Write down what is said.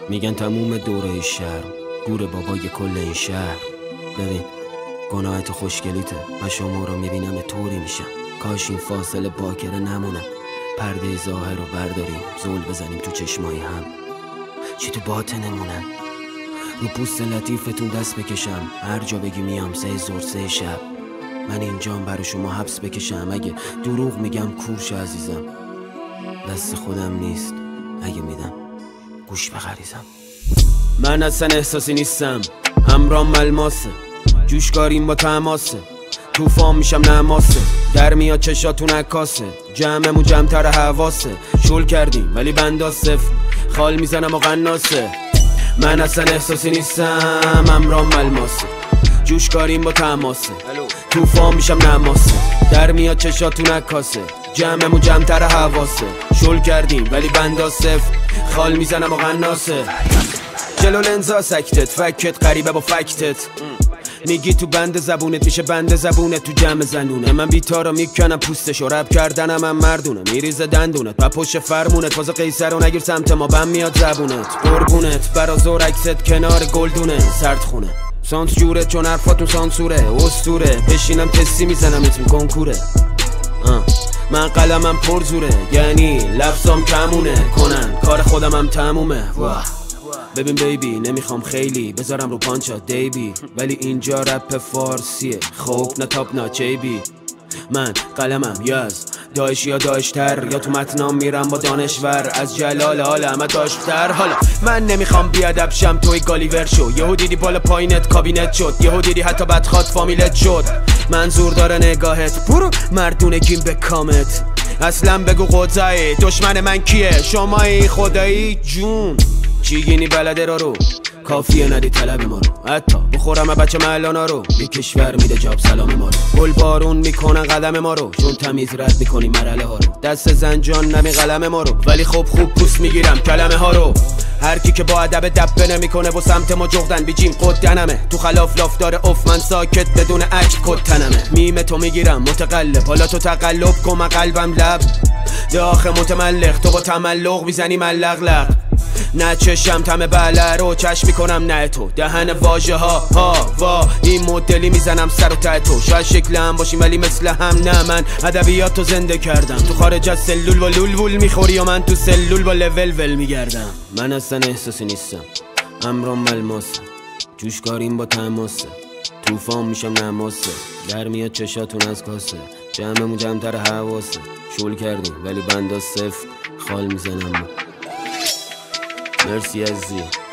میگن تموم دوره شهر گور بابای کل این شهر. ببین گناهت خوشگلیته، من شما رو میبینم طوری میشم. کاش این فاصله باکره نمونه، پرده ظاهر رو برداریم، زل بزنیم تو چشمای هم، چی تو باطنمونن. رو پوست لطیفتون دست بکشم، هر جا بگی میام، 3 ظهر 3 شب. من اینجام برای شما حبس بکشم، اگه دروغ میگم کورش عزیزم. دست خودم نیست، اگه میدم گوش بخریزم. من اصلا احساسی نیستم، همرام ملماسه، جوشکاریم با تماسه، توفان میشم نماسه، در میاد چشاتون عکاسه، جمعمون جمعتر حواسه، شل کردیم ولی بندا صفر، خال میزنم و قناسه. من اصلا احساسی نیستم، همرام ملماسه، جوشکاریم با تماسه، توفان میشم نماسه، در میاد چشاتون عکاسه، جمعمون جمعتر حواسه، شل کردیم ولی بندا صفر، خال میزنم و قناسه. جلو لنزا سکتت، فکت غریبه با فکتت، میگی تو بند زبونت میشه بند زبونت تو جمع زنونه. من بیتارا میکنم پوستشو، رب کردنم هم مردونه، میریزه دندونت و پشت فرمونت، واسه قیصر رو نگیر سمت ما، بم میاد زبونت قربونت، برا زور عکست کنار گلدونه سردخونه. سانس جوره چون حرفاتون سانسوره، اسطوره بشینم تسی میزنم اسم کنکوره. من قلمم پر زوره، یعنی لفظام کمونه، کنن کار خودم هم تمومه. ببین بیبی نمیخوام خیلی بذارم رو پانچا دیبی، ولی اینجا رپ فارسیه، خوب نه تاپ نه چیبی. من قلمم یاز داعش یا داشتر، یا تو متنام میرم با دانشور، از جلال عالم داشتر. حالا من نمیخوام بیادب شم، توی گالیور شو، یهو دیدی بالا پایینت کابینت شد، یهو دیدی حتی بدخواد فامیلت شد. منظور داره نگاهت، برو مردونگیم به کامت، اصلا بگو قضایی دشمن من کیه، شمایی خدایی جون چیگینی بلده رو کافیه ندی طلب ما رو، حتی بخورم بچه محلانا رو، بی کشور میده جاب سلام ما رو، گل بارون میکنن قدم ما رو، چون تمیز رد میکنی مرحله ها رو، دست زنجان نمی قلم ما رو، ولی خب خوب پوست میگیرم کلمه ها رو. هر کی که با ادب دبه نمیکنه و سمت ما جغدن بیجیم قدنمه، تو خلاف لاف داره اف، من ساکت بدون عکس کتنمه. میم تو میگیرم متقلب، حالا تو تقلب کن، من قلبم لب داخ متملق، تو با تملق میزنی ملق، نه چشم تم بله رو چشم میکنم، نه تو دهن واژه ها وا، این مدلی میزنم سر و ته تو، شاید شکل هم باشیم ولی مثل هم نه. من ادبیات تو زنده کردم، تو خارج از سلول با لول میخوری و من تو سلول با لول میگردم. من اصلا احساسی نیستم، همرام ملماسه، جوشکاریم با تماسه، توفان میشم نماسه، در میاد چشاتون از کاسه، جمعمون جمعتر حواسه، شل کردیم ولی بندا صفر، خال میزنم. مرسی عزیزی.